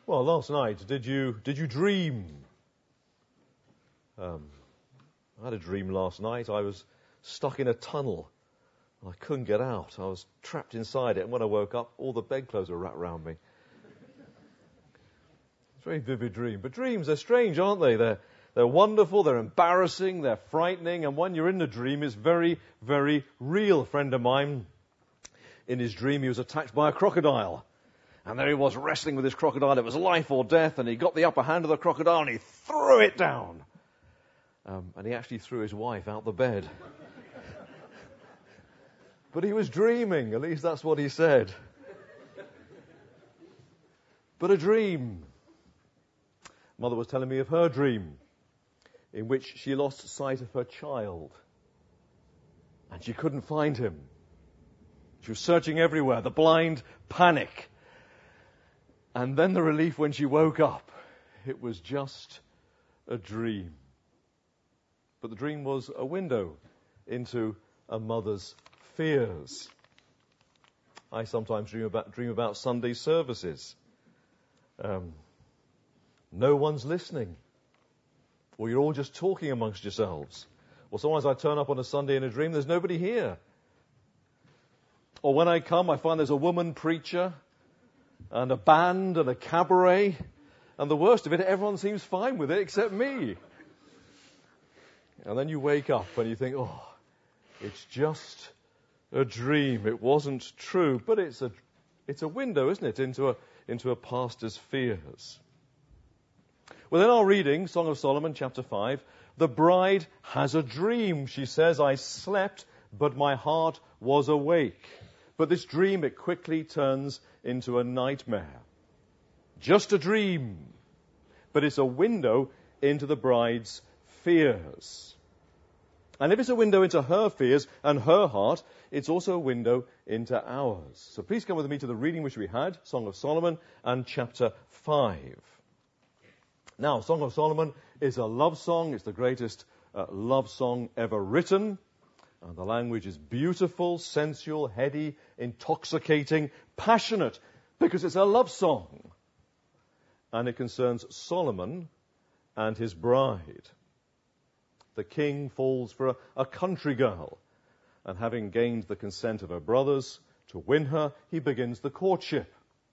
Well, last night, did you dream? I had a dream last night. I was stuck in a tunnel. I couldn't get out. I was trapped inside it. And when I woke up, all the bedclothes were wrapped around me. It's a very vivid dream. But dreams, they're strange, aren't they? They're wonderful, they're embarrassing, they're frightening. And when you're in the dream, it's very, very real. A friend of mine, in his dream, he was attacked by a crocodile. And there he was wrestling with this crocodile. It was life or death. And he got the upper hand of the crocodile and he threw it down. And he actually threw his wife out the bed. But he was dreaming. At least that's what he said. But a dream. Mother was telling me of her dream, in which she lost sight of her child. And she couldn't find him. She was searching everywhere. The blind panic. And then the relief when she woke up. It was just a dream. But the dream was a window into a mother's fears. I sometimes dream about Sunday services. No one's listening. Or you're all just talking amongst yourselves. Or sometimes I turn up on a Sunday in a dream, there's nobody here. Or when I come, I find there's a woman preacher and a band and a cabaret. And the worst of it, everyone seems fine with it except me. And then you wake up and you think, oh, it's just a dream. It wasn't true. But it's a window, isn't it, into a pastor's fears. Well, in our reading, Song of Solomon, chapter 5, the bride has a dream. She says, I slept, but my heart was awake. But this dream, it quickly turns into a nightmare. Just a dream. But it's a window into the bride's fears. And if it's a window into her fears and her heart, it's also a window into ours. So please come with me to the reading which we had, Song of Solomon and chapter 5. Now, Song of Solomon is a love song. It's the greatest love song ever written. And the language is beautiful, sensual, heady, intoxicating, passionate, because it's a love song. And it concerns Solomon and his bride. The king falls for a country girl, and having gained the consent of her brothers to win her, he begins the courtship.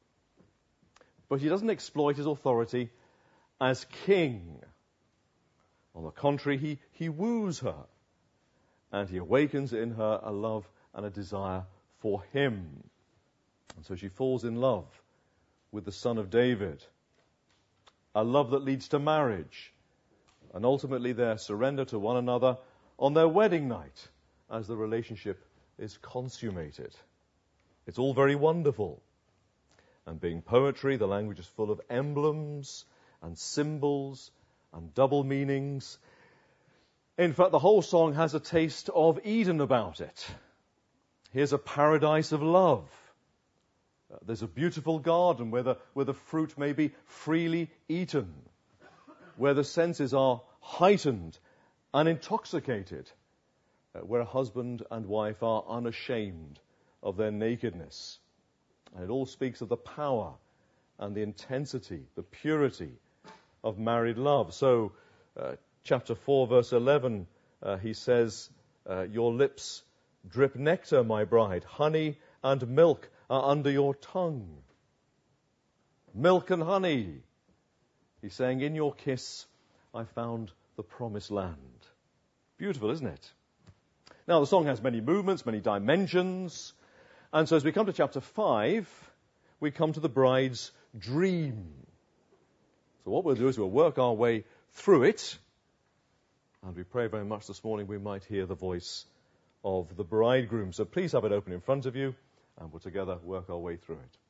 But he doesn't exploit his authority as king. On the contrary, he woos her, and he awakens in her a love and a desire for him. And so she falls in love with the son of David, a love that leads to marriage, and ultimately their surrender to one another on their wedding night as the relationship is consummated. It's all very wonderful. And being poetry, the language is full of emblems and symbols and double meanings. In fact, the whole song has a taste of Eden about it. Here's a paradise of love. There's a beautiful garden where the fruit may be freely eaten, where the senses are heightened and intoxicated, where a husband and wife are unashamed of their nakedness. And it all speaks of the power and the intensity, the purity of married love. So, chapter 4, verse 11, he says, your lips drip nectar, my bride. Honey and milk are under your tongue. Milk and honey. He's saying, in your kiss, I found the promised land. Beautiful, isn't it? Now, the song has many movements, many dimensions. And so as we come to chapter 5, we come to the bride's dream. So what we'll do is we'll work our way through it. And we pray very much this morning we might hear the voice of the bridegroom. So please have it open in front of you, and we'll together work our way through it.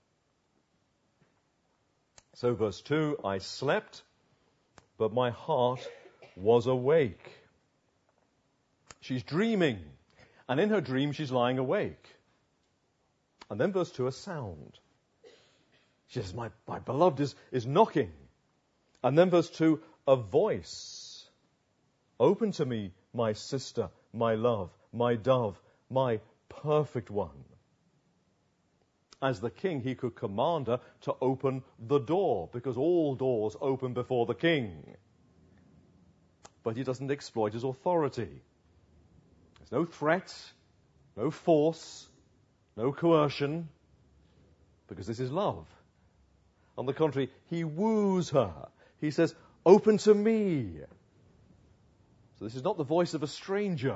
So verse 2, I slept, but my heart was awake. She's dreaming, and in her dream she's lying awake. And then verse 2, a sound. She says, my beloved is knocking. And then verse 2, a voice. Open to me, my sister, my love, my dove, my perfect one. as the king, he could command her to open the door, because all doors open before the king. But he doesn't exploit his authority. There's no threat, no force, no coercion, because this is love. On the contrary, he woos her. He says, "Open to me." So this is not the voice of a stranger.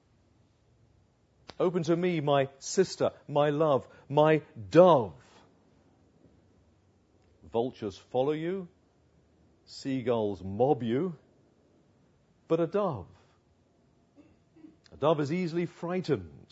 "Open to me, my sister, my love, my dove." Vultures follow you, seagulls mob you, but a dove is easily frightened.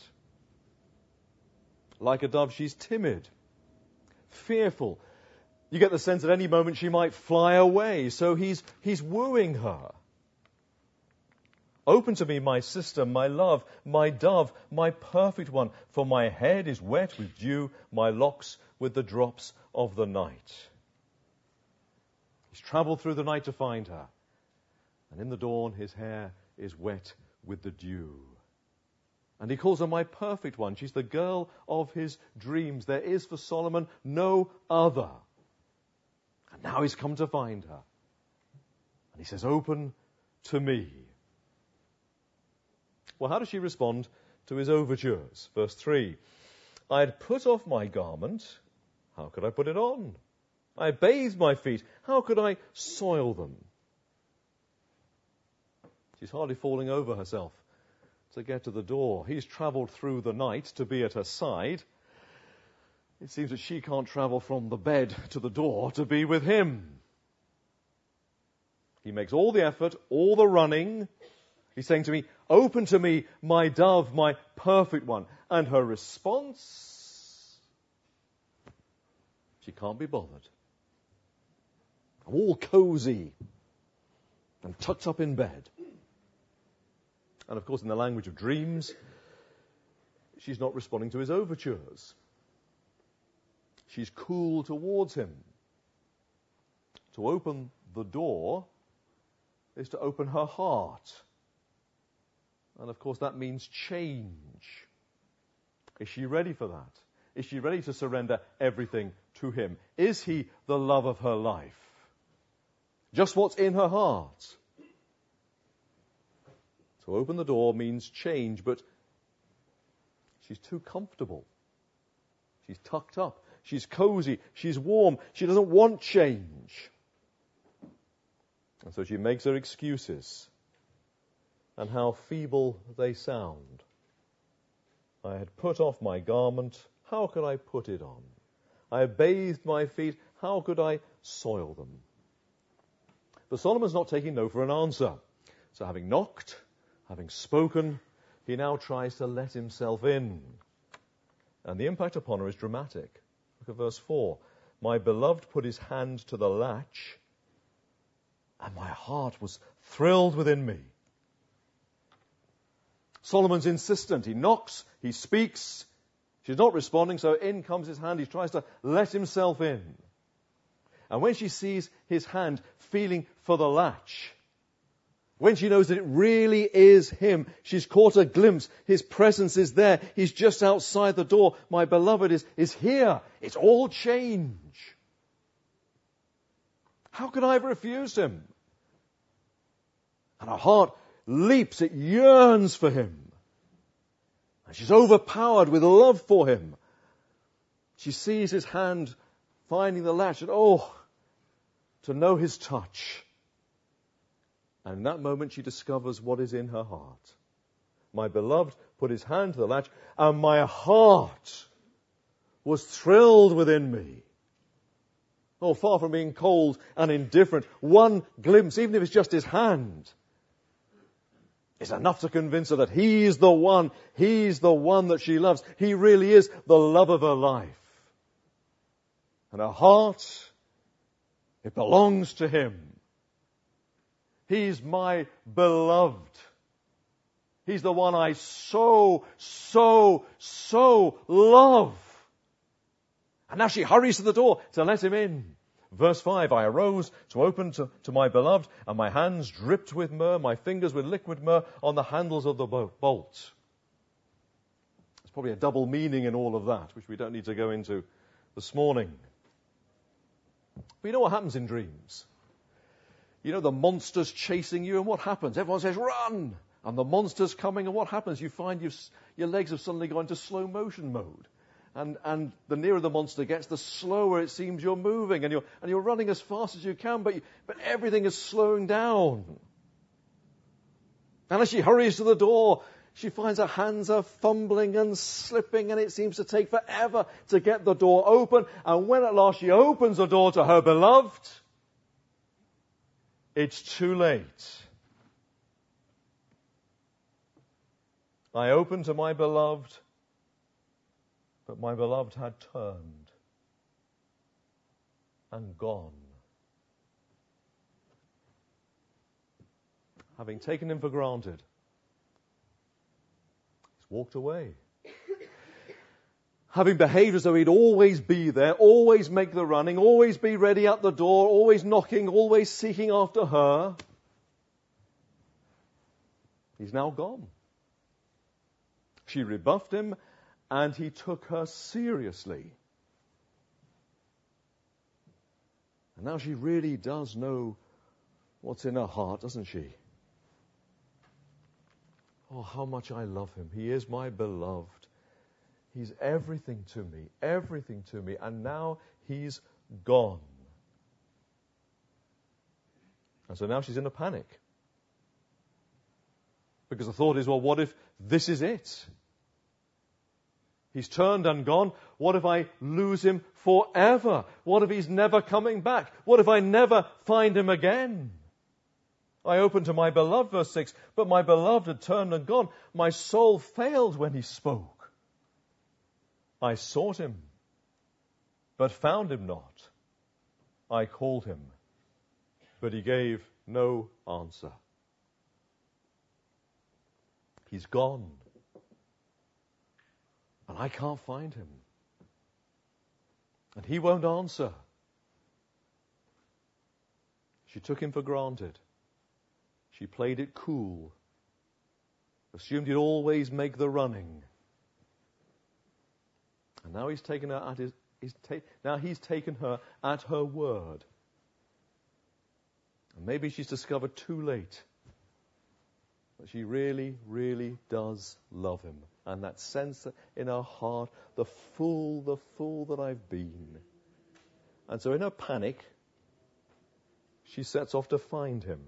Like a dove, she's timid, fearful. You get the sense at any moment she might fly away, so he's wooing her. "Open to me, my sister, my love, my dove, my perfect one, for my head is wet with dew, my locks with the drops of the night." He's travelled through the night to find her, and in the dawn his hair is wet with the dew. And he calls her my perfect one. She's the girl of his dreams. There is for Solomon no other. And now he's come to find her. And he says, "Open to me." Well, how does she respond to his overtures? Verse 3, "I had put off my garment. How could I put it on? I had bathed my feet. How could I soil them?" She's hardly falling over herself to get to the door. He's travelled through the night to be at her side. It seems that she can't travel from the bed to the door to be with him. He makes all the effort, all the running. He's saying to me, "Open to me, my dove, my perfect one." And her response, she can't be bothered. I'm all cozy and tucked up in bed. And of course, in the language of dreams, she's not responding to his overtures. She's cool towards him. To open the door is to open her heart. And of course, that means change. Is she ready for that? Is she ready to surrender everything to him? Is he the love of her life? Just what's in her heart? To open the door means change, but she's too comfortable. She's tucked up. She's cozy. She's warm. She doesn't want change. And so she makes her excuses. And how feeble they sound. "I had put off my garment. How could I put it on? I had bathed my feet. How could I soil them?" But Solomon's not taking no for an answer. So having knocked, having spoken, he now tries to let himself in. And the impact upon her is dramatic. Look at verse 4. "My beloved put his hand to the latch, and my heart was thrilled within me." Solomon's insistent. He knocks, he speaks. She's not responding, so in comes his hand. He tries to let himself in. And when she sees his hand feeling for the latch, when she knows that it really is him, she's caught a glimpse. His presence is there. He's just outside the door. My beloved is here. It's all change. How could I have refused him? And her heart leaps. It yearns for him. And she's overpowered with love for him. She sees his hand finding the latch, and to know his touch. And in that moment she discovers what is in her heart. My beloved put his hand to the latch, and my heart was thrilled within me. Far from being cold and indifferent, one glimpse, even if it's just his hand, is enough to convince her that he's the one that she loves. He really is the love of her life. And her heart, it belongs to him. He's my beloved. He's the one I so love. And now she hurries to the door to let him in. Verse 5, "I arose to open to my beloved, and my hands dripped with myrrh, my fingers with liquid myrrh on the handles of the bolt." There's probably a double meaning in all of that, which we don't need to go into this morning. But you know what happens in dreams? You know, the monster's chasing you, and what happens? Everyone says, run! And the monster's coming, and what happens? You find your legs have suddenly gone into slow motion mode. And the nearer the monster gets, the slower it seems you're moving, and you're running as fast as you can, but everything is slowing down. And as she hurries to the door, she finds her hands are fumbling and slipping, and it seems to take forever to get the door open. And when at last she opens the door to her beloved, it's too late. I opened to my beloved, but my beloved had turned and gone. Having taken him for granted, he's walked away. Having behaved as though he'd always be there, always make the running, always be ready at the door, always knocking, always seeking after her, he's now gone. She rebuffed him, and he took her seriously. And now she really does know what's in her heart, doesn't she? Oh, how much I love him. He is my beloved. He's everything to me, and now he's gone. And so now she's in a panic. Because the thought is, well, what if this is it? He's turned and gone. What if I lose him forever? What if he's never coming back? What if I never find him again? I opened to my beloved, verse 6, but my beloved had turned and gone. My soul failed when he spoke. I sought him, but found him not. I called him, but he gave no answer. He's gone. And I can't find him. And he won't answer. She took him for granted. She played it cool. Assumed he'd always make the running. And now he's taken her at he's taken her at her word. And maybe she's discovered too late that she really, really does love him. And that sense in her heart, the fool that I've been. And so in her panic, she sets off to find him.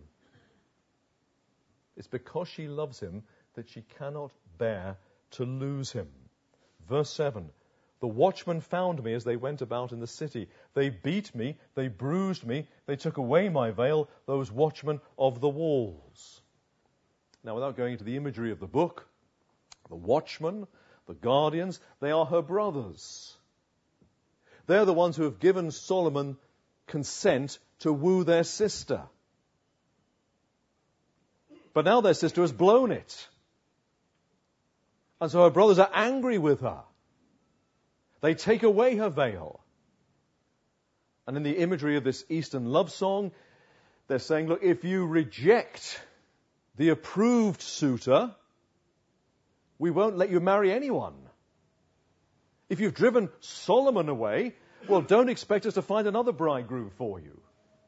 It's because she loves him that she cannot bear to lose him. Verse 7, the watchmen found me as they went about in the city. They beat me, they bruised me, they took away my veil, those watchmen of the walls. Now, without going into the imagery of the book, the watchmen, the guardians, they are her brothers. They're the ones who have given Solomon consent to woo their sister. But now their sister has blown it. And so her brothers are angry with her. They take away her veil. And in the imagery of this Eastern love song, they're saying, look, if you reject the approved suitor, we won't let you marry anyone. If you've driven Solomon away, well, don't expect us to find another bridegroom for you.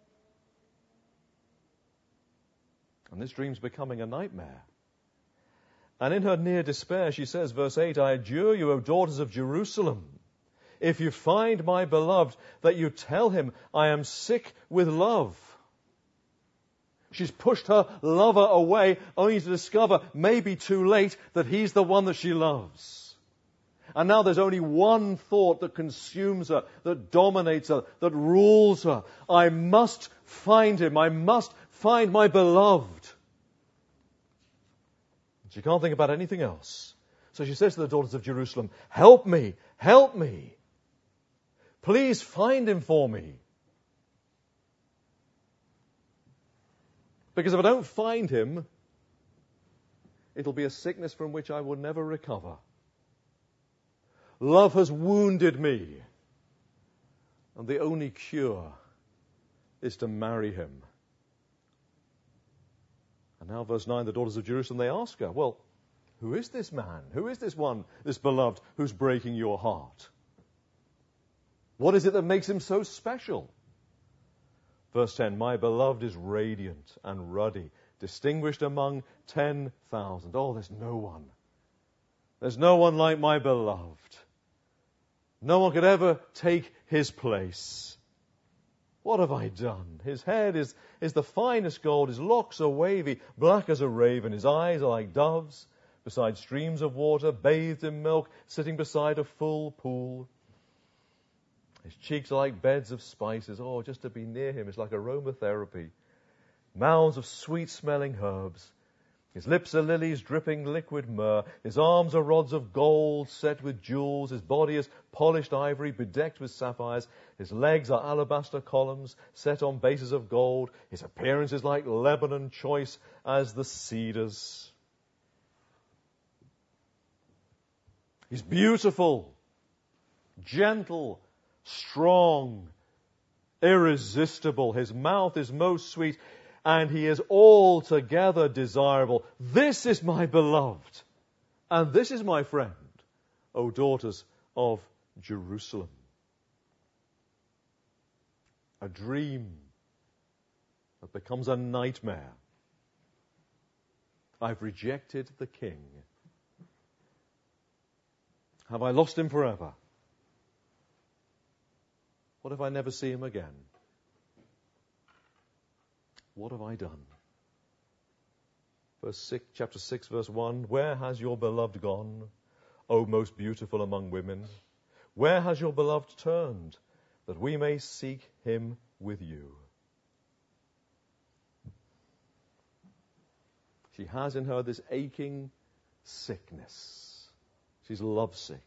And this dream's becoming a nightmare. And in her near despair, she says, verse 8, I adjure you, O daughters of Jerusalem, if you find my beloved, that you tell him, I am sick with love. She's pushed her lover away, only to discover, maybe too late, that he's the one that she loves. And now there's only one thought that consumes her, that dominates her, that rules her. I must find him. I must find my beloved. She can't think about anything else. So she says to the daughters of Jerusalem, help me, help me. Please find him for me. Because if I don't find him, it'll be a sickness from which I will never recover. Love has wounded me. And the only cure is to marry him. And now verse 9, the daughters of Jerusalem, they ask her, well, who is this man? Who is this one, this beloved, who's breaking your heart? What is it that makes him so special? Verse 10, my beloved is radiant and ruddy, distinguished among 10,000. Oh, there's no one. There's no one like my beloved. No one could ever take his place. What have I done? His head is the finest gold. His locks are wavy, black as a raven. His eyes are like doves, beside streams of water, bathed in milk, sitting beside a full pool. His cheeks are like beds of spices. Oh, just to be near him is like aromatherapy. Mounds of sweet-smelling herbs. His lips are lilies dripping liquid myrrh. His arms are rods of gold set with jewels. His body is polished ivory bedecked with sapphires. His legs are alabaster columns set on bases of gold. His appearance is like Lebanon, choice as the cedars. He's beautiful, gentle, strong, irresistible. His mouth is most sweet, and he is altogether desirable. This is my beloved, and this is my friend, O daughters of Jerusalem. A dream that becomes a nightmare. I've rejected the king. Have I lost him forever? What if I never see him again? What have I done? Chapter 6, verse 1. Where has your beloved gone, O most beautiful among women? Where has your beloved turned, that we may seek him with you? She has in her this aching sickness. She's lovesick.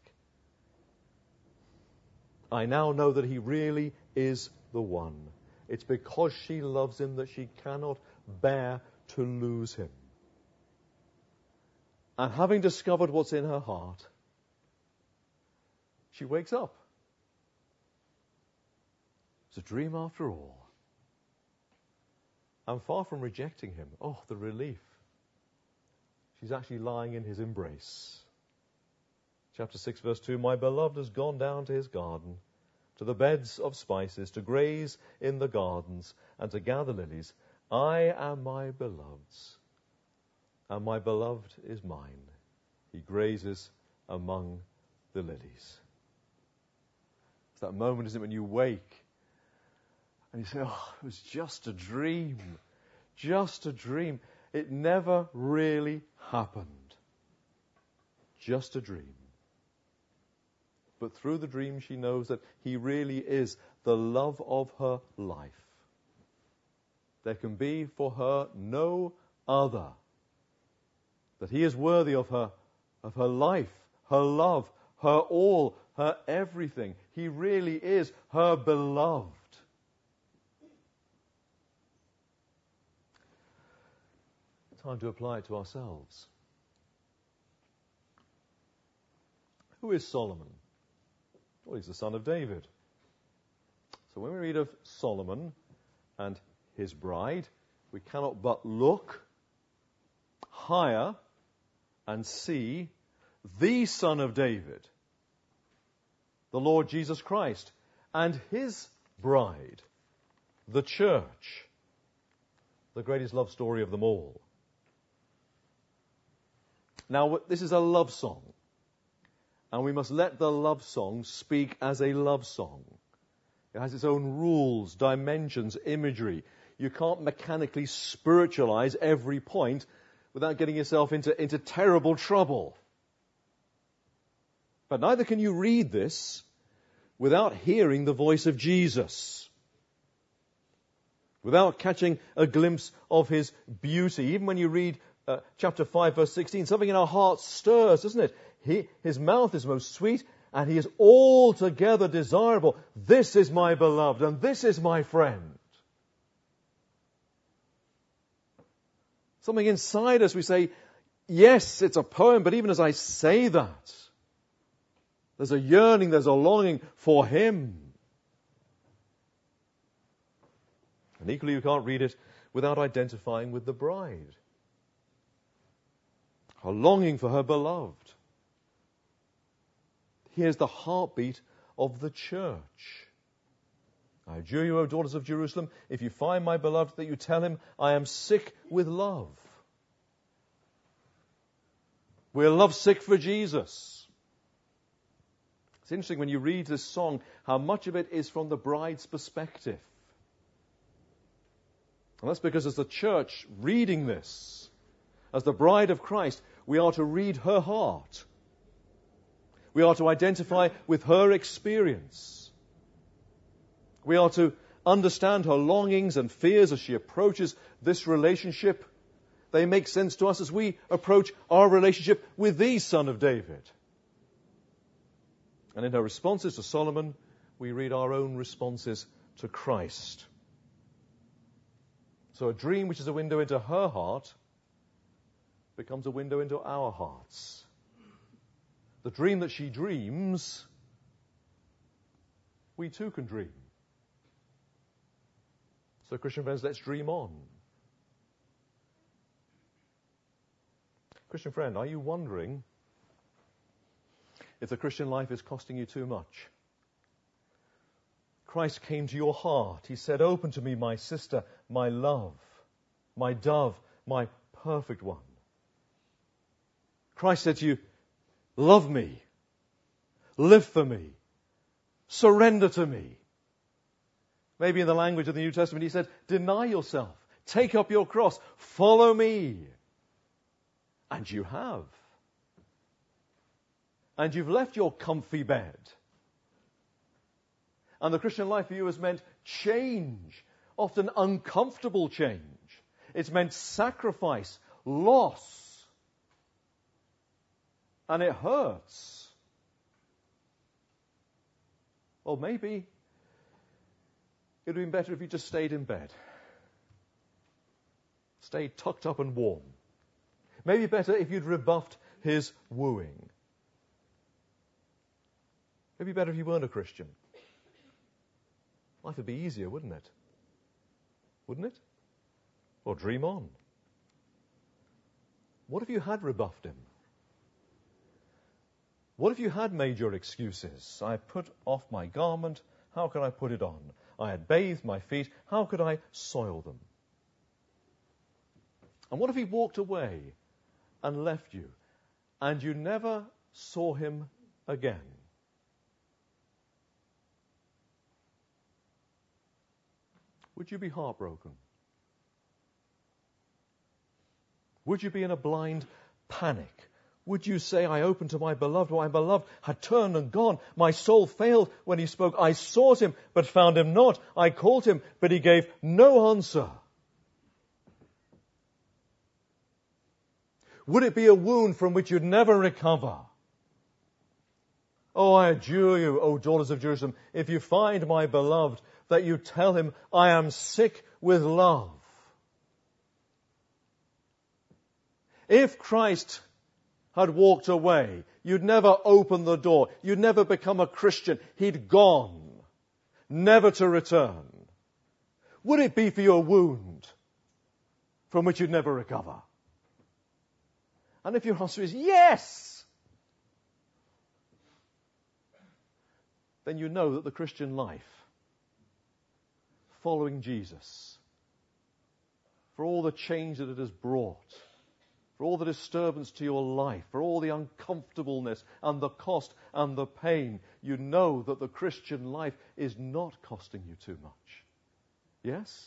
I now know that he really is the one. It's because she loves him that she cannot bear to lose him. And having discovered what's in her heart, she wakes up. It's a dream after all. And far from rejecting him, oh, the relief. She's actually lying in his embrace. Chapter 6, verse 2, my beloved has gone down to his garden, to the beds of spices, to graze in the gardens, and to gather lilies. I am my beloved's, and my beloved is mine. He grazes among the lilies. It's that moment, isn't it, when you wake, and you say, oh, it was just a dream. Just a dream. It never really happened. Just a dream. But through the dream, she knows that he really is the love of her life. There can be for her no other. That he is worthy of her life, her love, her all, her everything. He really is her beloved. Time to apply it to ourselves. Who is Solomon? Well, he's the son of David. So when we read of Solomon and his bride, we cannot but look higher and see the Son of David, the Lord Jesus Christ, and his bride, the church, the greatest love story of them all. Now, this is a love song. And we must let the love song speak as a love song. It has its own rules, dimensions, imagery. You can't mechanically spiritualize every point without getting yourself into terrible trouble. But neither can you read this without hearing the voice of Jesus, without catching a glimpse of his beauty. Even when you read chapter 5, verse 16, something in our hearts stirs, doesn't it? His mouth is most sweet, and he is altogether desirable. This is my beloved, and this is my friend. Something inside us, we say, yes, it's a poem, but even as I say that, there's a yearning, there's a longing for him. And equally, you can't read it without identifying with the bride. Her longing for her beloved. Here's the heartbeat of the church. I adjure you, O daughters of Jerusalem, if you find my beloved, that you tell him, I am sick with love. We're lovesick for Jesus. It's interesting when you read this song, how much of it is from the bride's perspective. And that's because as the church reading this, as the bride of Christ, we are to read her heart. We are to identify with her experience. We are to understand her longings and fears as she approaches this relationship. They make sense to us as we approach our relationship with the Son of David. And in her responses to Solomon, we read our own responses to Christ. So a dream which is a window into her heart becomes a window into our hearts. The dream that she dreams, we too can dream. So Christian friends, let's dream on. Christian friend, are you wondering if the Christian life is costing you too much? Christ came to your heart. He said, open to me, my sister, my love, my dove, my perfect one. Christ said to you, love me, live for me, surrender to me. Maybe in the language of the New Testament he said, deny yourself, take up your cross, follow me. And you have. And you've left your comfy bed. And the Christian life for you has meant change, often uncomfortable change. It's meant sacrifice, loss. And it hurts. Well, maybe it would have been better if you just stayed in bed. Stayed tucked up and warm. Maybe better if you'd rebuffed his wooing. Maybe better if you weren't a Christian. Life would be easier, wouldn't it? Wouldn't it? Well, dream on. What if you had rebuffed him? What if you had made your excuses? I put off my garment, how could I put it on? I had bathed my feet, how could I soil them? And what if he walked away and left you, and you never saw him again? Would you be heartbroken? Would you be in a blind panic? Would you say, I opened to my beloved, my beloved had turned and gone. My soul failed when he spoke. I sought him, but found him not. I called him, but he gave no answer. Would it be a wound from which you'd never recover? Oh, I adjure you, O daughters of Jerusalem, if you find my beloved, that you tell him, I am sick with love. If Christ had walked away, you'd never open the door. You'd never become a Christian. He'd gone, never to return. Would it be for your wound from which you'd never recover? And if your answer is yes, then you know that the Christian life, following Jesus, for all the change that it has brought, for all the disturbance to your life, for all the uncomfortableness and the cost and the pain, you know that the Christian life is not costing you too much. Yes?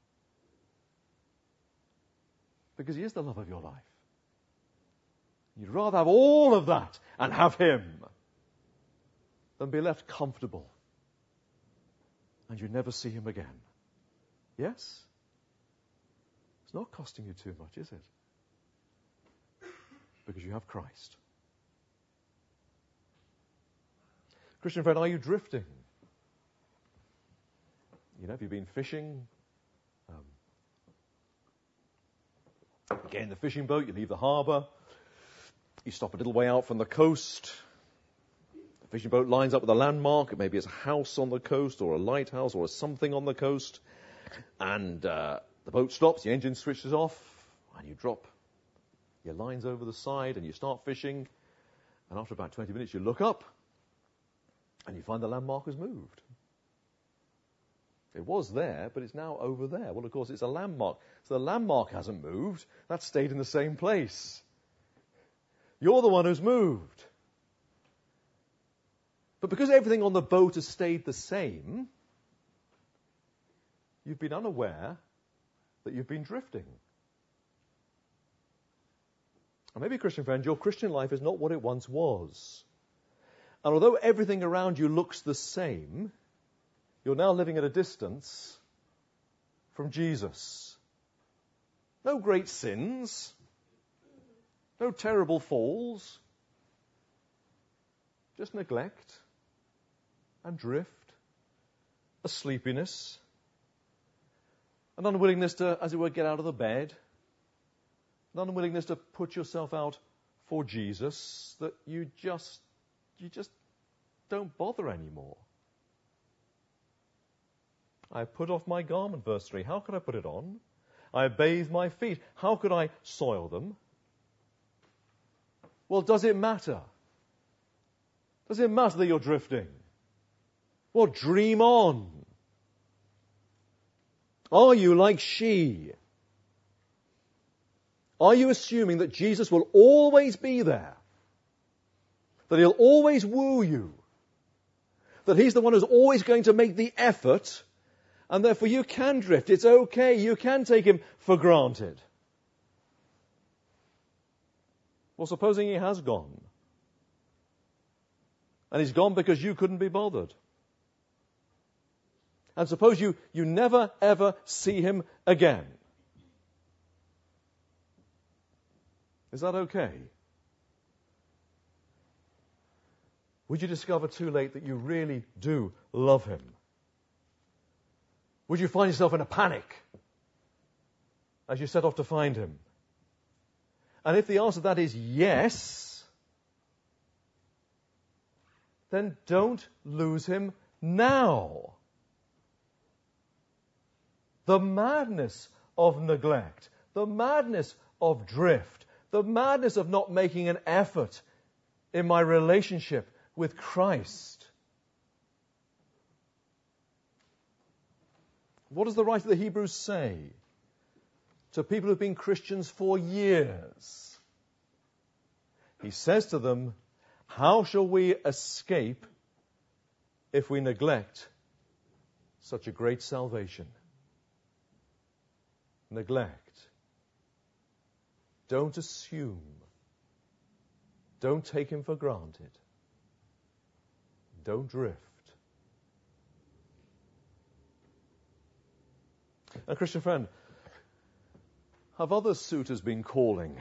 Because he is the love of your life. You'd rather have all of that and have him than be left comfortable and you never see him again. Yes? It's not costing you too much, is it? Because you have Christ. Christian friend, are you drifting? You know, have you been fishing? Get in the fishing boat, you leave the harbour, you stop a little way out from the coast. The fishing boat lines up with a landmark. Maybe it's a house on the coast or a lighthouse or something on the coast. And the boat stops, the engine switches off, and you drop your lines over the side and you start fishing. And after about 20 minutes, you look up And you find the landmark has moved. It was there, but it's now over there. Well, of course, it's a landmark. So the landmark hasn't moved. That's stayed in the same place. You're the one who's moved. But because everything on the boat has stayed the same, you've been unaware that you've been drifting. And maybe, Christian friend, your Christian life is not what it once was. And although everything around you looks the same, you're now living at a distance from Jesus. No great sins, no terrible falls, just neglect and drift, a sleepiness, an unwillingness to, as it were, get out of the bed, an unwillingness to put yourself out for Jesus, that you just don't bother anymore. I put off my garment, verse 3. How could I put it on? I bathe my feet. How could I soil them? Well, does it matter? Does it matter that you're drifting? Well, dream on. Are you like she? Are you assuming that Jesus will always be there? That he'll always woo you? That he's the one who's always going to make the effort, and therefore you can drift. It's okay. You can take him for granted. Well, supposing he has gone. And he's gone because you couldn't be bothered. And suppose you never, ever see him again. Is that okay? Would you discover too late that you really do love him? Would you find yourself in a panic as you set off to find him? And if the answer to that is yes, then don't lose him now. The madness of neglect, the madness of drift, the madness of not making an effort in my relationship with Christ. What does the writer of the Hebrews say to people who've been Christians for years? He says to them, how shall we escape if we neglect such a great salvation? Neglect. Don't assume. Don't take him for granted. Don't drift. Now, Christian friend, have other suitors been calling?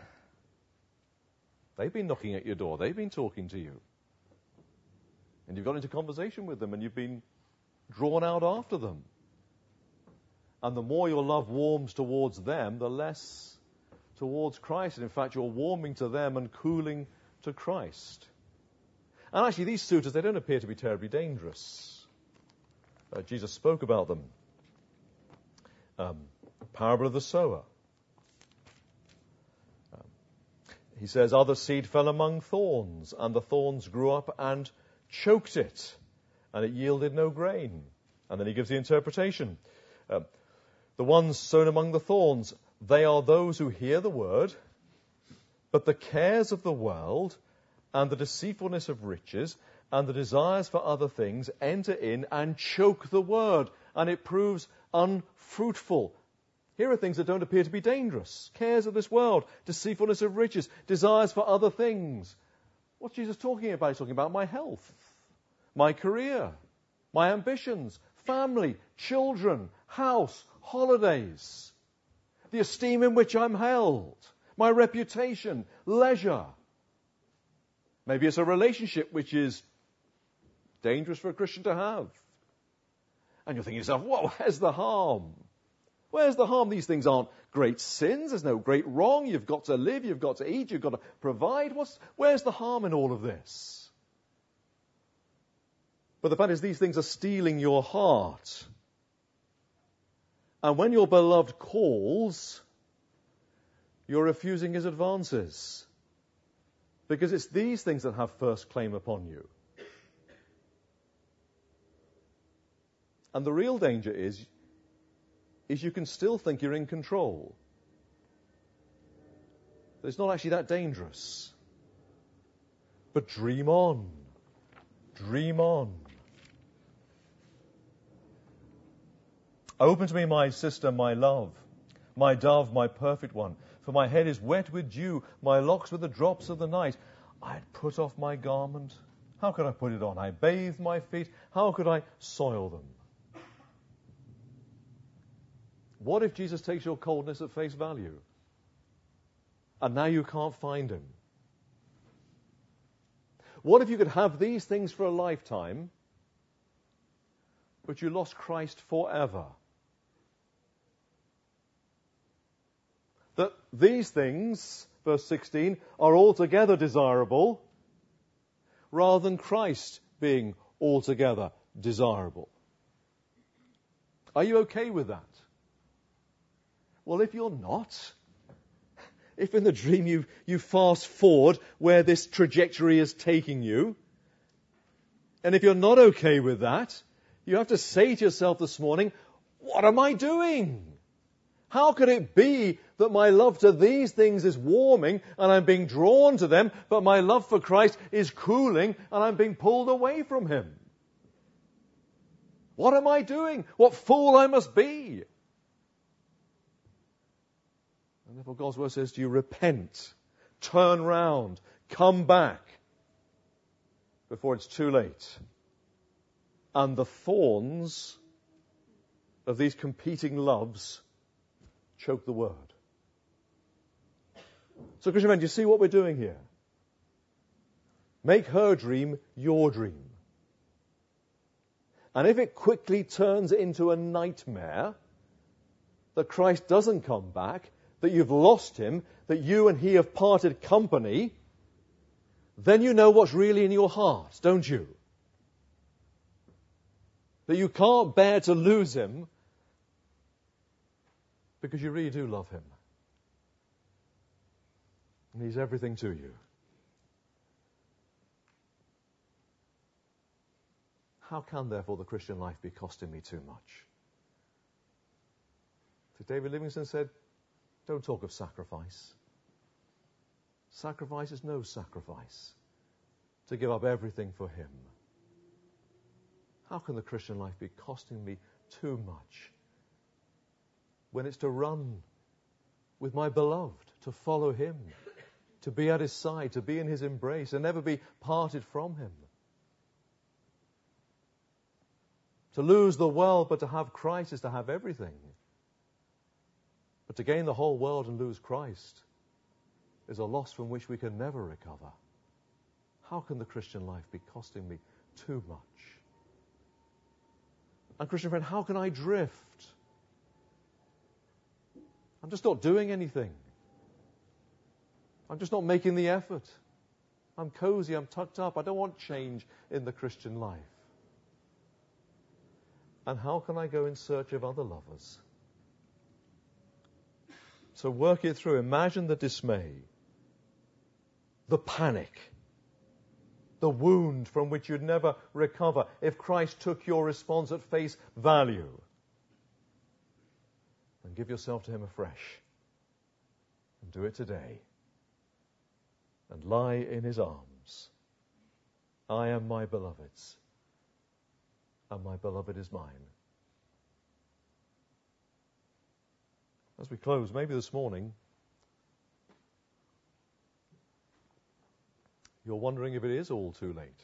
They've been knocking at your door. They've been talking to you. And you've got into conversation with them and you've been drawn out after them. And the more your love warms towards them, the less towards Christ. And in fact, you're warming to them and cooling to Christ. And actually, these suitors, they don't appear to be terribly dangerous. Jesus spoke about them. Parable of the sower. He says, other seed fell among thorns, and the thorns grew up and choked it, and it yielded no grain. And then he gives the interpretation. The ones sown among the thorns, they are those who hear the word, but the cares of the world and the deceitfulness of riches and the desires for other things enter in and choke the word, and it proves unfruitful. Here are things that don't appear to be dangerous. Cares of this world, deceitfulness of riches, desires for other things. What's Jesus talking about? He's talking about my health, my career, my ambitions, family, children, house, holidays, the esteem in which I'm held, my reputation, leisure. Maybe it's a relationship which is dangerous for a Christian to have. And you're thinking to yourself, whoa, where's the harm? Where's the harm? These things aren't great sins. There's no great wrong. You've got to live. You've got to eat. You've got to provide. Where's the harm in all of this? But the fact is, these things are stealing your heart. And when your beloved calls, you're refusing his advances. Because it's these things that have first claim upon you. And the real danger is you can still think you're in control. But it's not actually that dangerous. But dream on. Dream on. Open to me, my sister, my love, my dove, my perfect one. For my head is wet with dew, my locks with the drops of the night. I had put off my garment. How could I put it on? I bathed my feet. How could I soil them? What if Jesus takes your coldness at face value? And now you can't find him? What if you could have these things for a lifetime, but you lost Christ forever? That these things, verse 16, are altogether desirable, rather than Christ being altogether desirable. Are you okay with that? Well, if you're not, if in the dream you fast forward where this trajectory is taking you, and if you're not okay with that, you have to say to yourself this morning, what am I doing? How could it be that my love to these things is warming and I'm being drawn to them, but my love for Christ is cooling and I'm being pulled away from him? What am I doing? What fool I must be? And therefore God's word says to you, repent, turn round, come back before it's too late. And the thorns of these competing loves choke the word. So, Christian friend, do you see what we're doing here? Make her dream your dream. And if it quickly turns into a nightmare, that Christ doesn't come back, that you've lost him, that you and he have parted company, then you know what's really in your heart, don't you? That you can't bear to lose him, because you really do love him. And he's everything to you. How can, therefore, the Christian life be costing me too much? So David Livingstone said, don't talk of sacrifice. Sacrifice is no sacrifice. To give up everything for him. How can the Christian life be costing me too much? When it's to run with my beloved, to follow him, to be at his side, to be in his embrace, and never be parted from him. To lose the world, but to have Christ is to have everything. But to gain the whole world and lose Christ is a loss from which we can never recover. How can the Christian life be costing me too much? And Christian friend, how can I drift? I'm just not doing anything. I'm just not making the effort. I'm cozy, I'm tucked up. I don't want change in the Christian life. And how can I go in search of other lovers? So work it through. Imagine the dismay, the panic, the wound from which you'd never recover if Christ took your response at face value. And give yourself to him afresh. And do it today. And lie in his arms. I am my beloved's, and my beloved is mine. As we close, maybe this morning, you're wondering if it is all too late.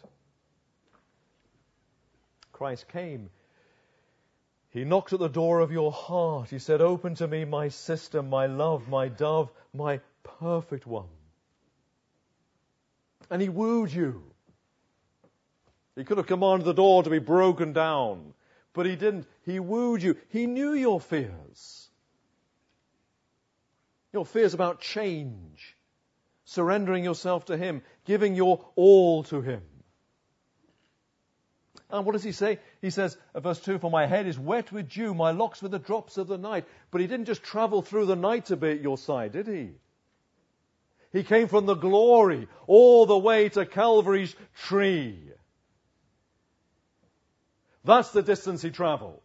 Christ came. He knocked at the door of your heart. He said, open to me, my sister, my love, my dove, my perfect one. And he wooed you. He could have commanded the door to be broken down, but he didn't. He wooed you. He knew your fears. Your fears about change, surrendering yourself to him, giving your all to him. And what does he say? He says, verse 2, for my head is wet with dew, my locks with the drops of the night. But he didn't just travel through the night to be at your side, did he? He came from the glory all the way to Calvary's tree. That's the distance he traveled.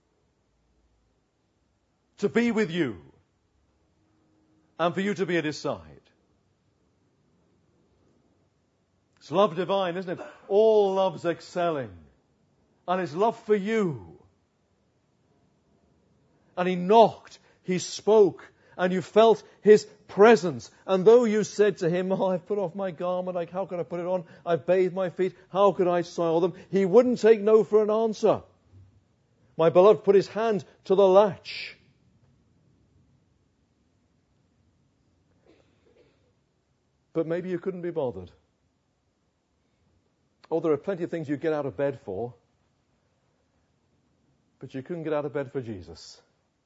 To be with you. And for you to be at his side. It's love divine, isn't it? All love's excelling. And it's love for you. And he knocked, he spoke, and you felt his presence. And though you said to him, oh, I've put off my garment, like, how could I put it on? I've bathed my feet, how could I soil them? He wouldn't take no for an answer. My beloved put his hand to the latch. But maybe you couldn't be bothered. Oh, there are plenty of things you get out of bed for. But you couldn't get out of bed for Jesus.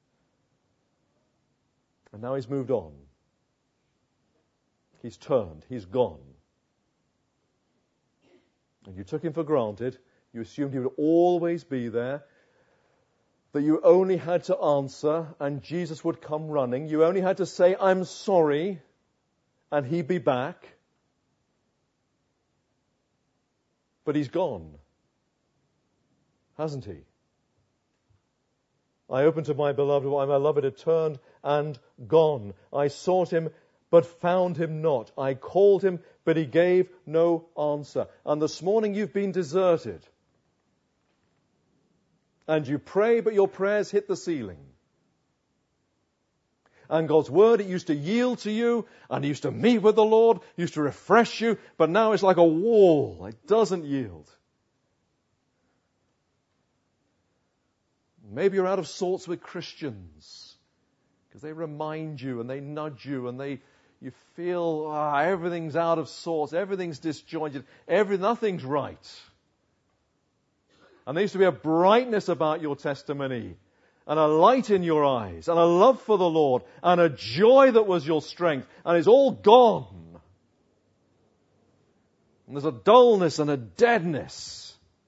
And now he's moved on. He's turned. He's gone. And you took him for granted. You assumed he would always be there. That you only had to answer and Jesus would come running. You only had to say, I'm sorry, and he'd be back. But he's gone. Hasn't he? I opened to my beloved, my beloved had turned and gone. I sought him, but found him not. I called him, but he gave no answer. And this morning you've been deserted. And you pray, but your prayers hit the ceiling. And God's word, it used to yield to you, and it used to meet with the Lord, used to refresh you, but now it's like a wall. It doesn't yield. Maybe you're out of sorts with Christians because they remind you and they nudge you and you feel everything's out of sorts, everything's disjointed, nothing's right. And there used to be a brightness about your testimony and a light in your eyes and a love for the Lord and a joy that was your strength, and it's all gone. And there's a dullness and a deadness.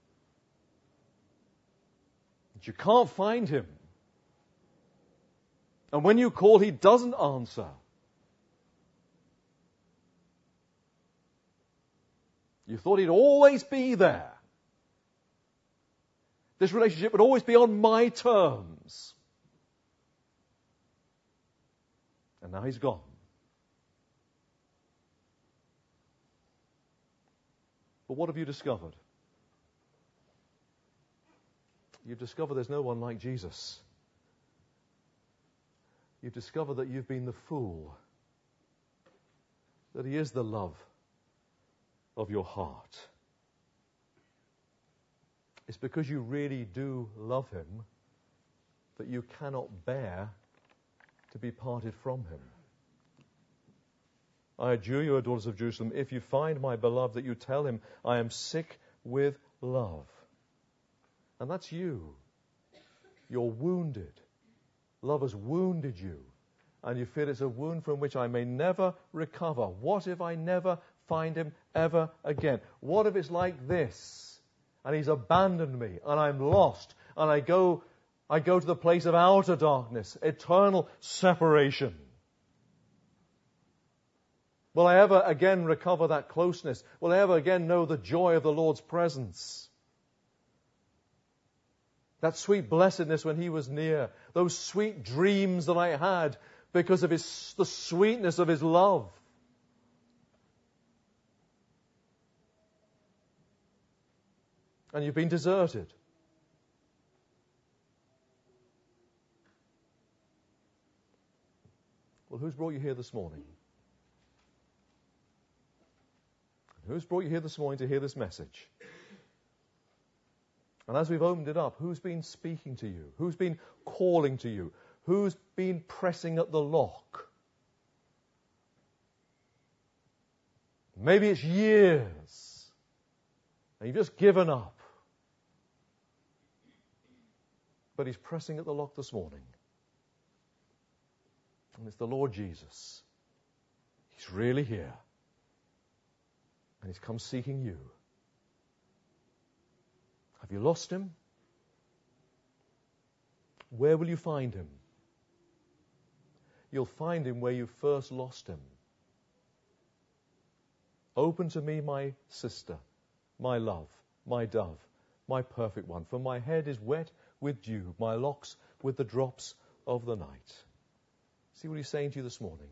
You can't find him. And when you call, he doesn't answer. You thought he'd always be there. This relationship would always be on my terms. And now he's gone. But what have you discovered? You've discovered there's no one like Jesus. You've discovered that you've been the fool. That he is the love of your heart. It's because you really do love him that you cannot bear to be parted from him. I adjure you, O daughters of Jerusalem, if you find my beloved, that you tell him, I am sick with love. And that's you. You're wounded. Love has wounded you. And you feel it's a wound from which I may never recover. What if I never find him ever again? What if it's like this? And he's abandoned me and I'm lost. And I go to the place of outer darkness, eternal separation. Will I ever again recover that closeness? Will I ever again know the joy of the Lord's presence? That sweet blessedness when he was near. Those sweet dreams that I had because of the sweetness of his love. And you've been deserted. Well, who's brought you here this morning? Who's brought you here this morning to hear this message? And as we've opened it up, who's been speaking to you? Who's been calling to you? Who's been pressing at the lock? Maybe it's years. And you've just given up. But he's pressing at the lock this morning. And it's the Lord Jesus. He's really here. And he's come seeking you. Have you lost him? Where will you find him? You'll find him where you first lost him. Open to me, my sister, my love, my dove. my perfect one. For my head is wet with dew, my locks with the drops of the night. See what he's saying to you this morning?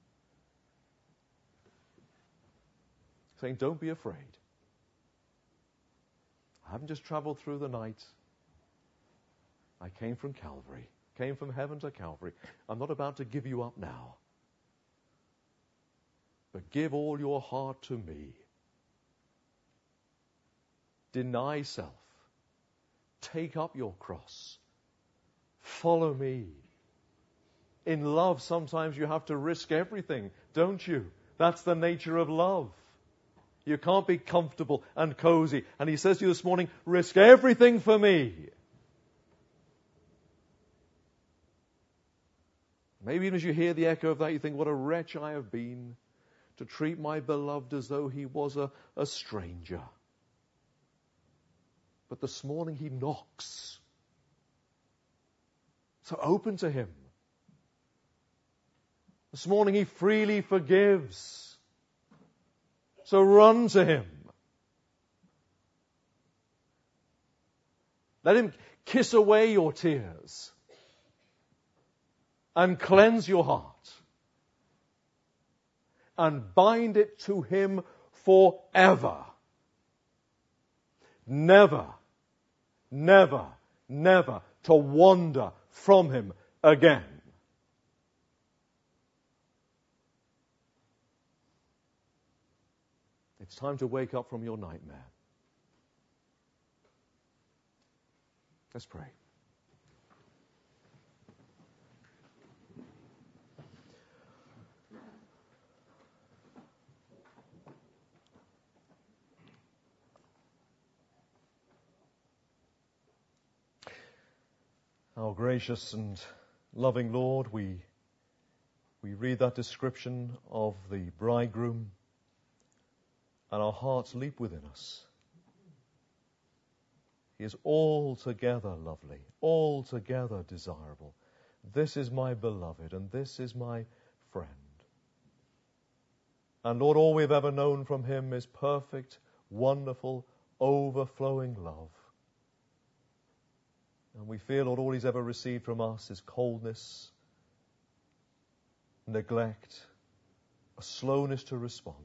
Saying, don't be afraid. I haven't just traveled through the night. I came from Calvary, came from heaven to Calvary. I'm not about to give you up now. But give all your heart to me. Deny self. Take up your cross. Follow me. In love, sometimes you have to risk everything, don't you? That's the nature of love. You can't be comfortable and cozy. And he says to you this morning, risk everything for me. Maybe even as you hear the echo of that, you think, what a wretch I have been to treat my beloved as though he was a stranger. But this morning he knocks. So open to him. This morning he freely forgives. So run to him. Let him kiss away your tears and cleanse your heart and bind it to him forever. Never, never, never to wander from him again. It's time to wake up from your nightmare. Let's pray. Our gracious and loving Lord, we read that description of the bridegroom, and our hearts leap within us. He is altogether lovely, altogether desirable. This is my beloved, and this is my friend. And Lord, all we've ever known from him is perfect, wonderful, overflowing love. And we feel, Lord, all he's ever received from us is coldness, neglect, a slowness to respond.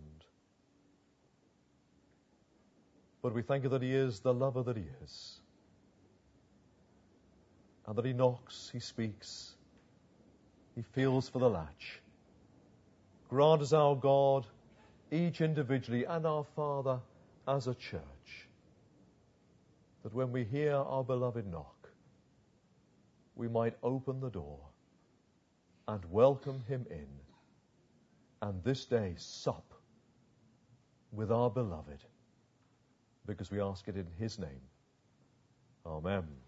But we thank you that he is the lover that he is. And that he knocks, he speaks, he feels for the latch. Grant us, our God, each individually and our Father as a church, that when we hear our beloved knock, we might open the door and welcome him in, and this day sup with our beloved, because we ask it in his name. Amen.